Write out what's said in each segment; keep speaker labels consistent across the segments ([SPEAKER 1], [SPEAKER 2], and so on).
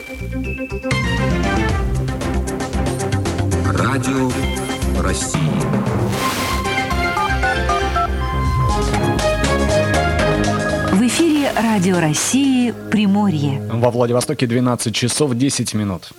[SPEAKER 1] Радио России.
[SPEAKER 2] В эфире Радио России «Приморье».
[SPEAKER 3] Во Владивостоке 12 часов 10 минут.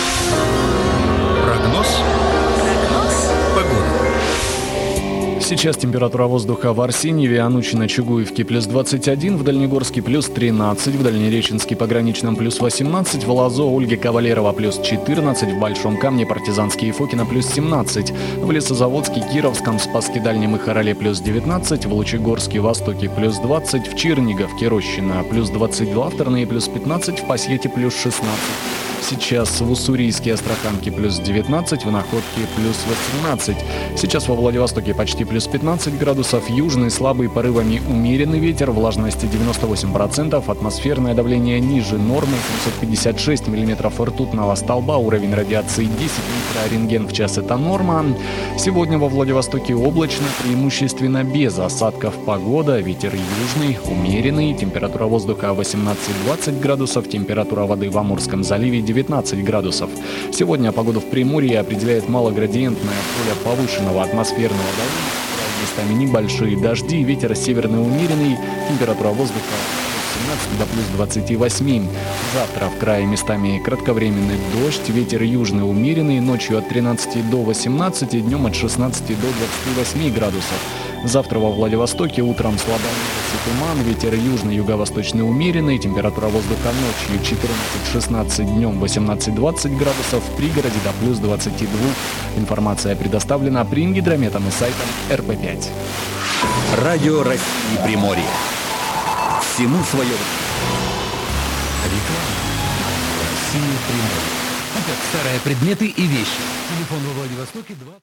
[SPEAKER 1] Прогноз погоды.
[SPEAKER 3] Сейчас температура воздуха в Арсеньеве, Анучино, Чугуевке плюс 21, в Дальнегорске плюс 13, в Дальнереченске Пограничном плюс 18, в Лозо, Ольге, Кавалерова плюс 14, в Большом Камне, Партизанске и Фокино плюс 17, в Лесозаводске, Кировском, Спасске Дальнем и Хороле плюс 19, в Лучегорске, Востоке плюс 20, в Черниговке, Рощино плюс 22, в Тарное плюс 15, в Пасьете плюс 16. Сейчас в Уссурийске и Астраханке плюс 19, в Находке плюс 18. Сейчас во Владивостоке почти плюс 15 градусов, южный слабый порывами умеренный ветер, влажность 98%, атмосферное давление ниже нормы 756 миллиметров ртутного столба, уровень радиации 10 микрорентген в час — это норма. Сегодня во Владивостоке облачно, преимущественно без осадков погода, ветер южный, умеренный, температура воздуха 18-20 градусов, температура воды в Амурском заливе 19 градусов. Сегодня погоду в Приморье определяет малоградиентное поле повышенного атмосферного давления, местами небольшие дожди, ветер северный умеренный, температура воздуха от 17 до плюс 28. Завтра в крае местами кратковременный дождь, ветер южный умеренный, ночью от 13 до 18, днем от 16 до 28 градусов. Завтра во Владивостоке утром слабоносый туман, ветер южный, юго-восточный умеренный, температура воздуха ночью 14-16, днем 18-20 градусов, в пригороде до плюс 22. Информация предоставлена Примгидрометом и сайтом РП5.
[SPEAKER 1] Радио России Приморье. Всему свое.
[SPEAKER 4] Реклама. Россия Приморье. Итак, старые предметы и вещи. Телефон во Владивостоке 2.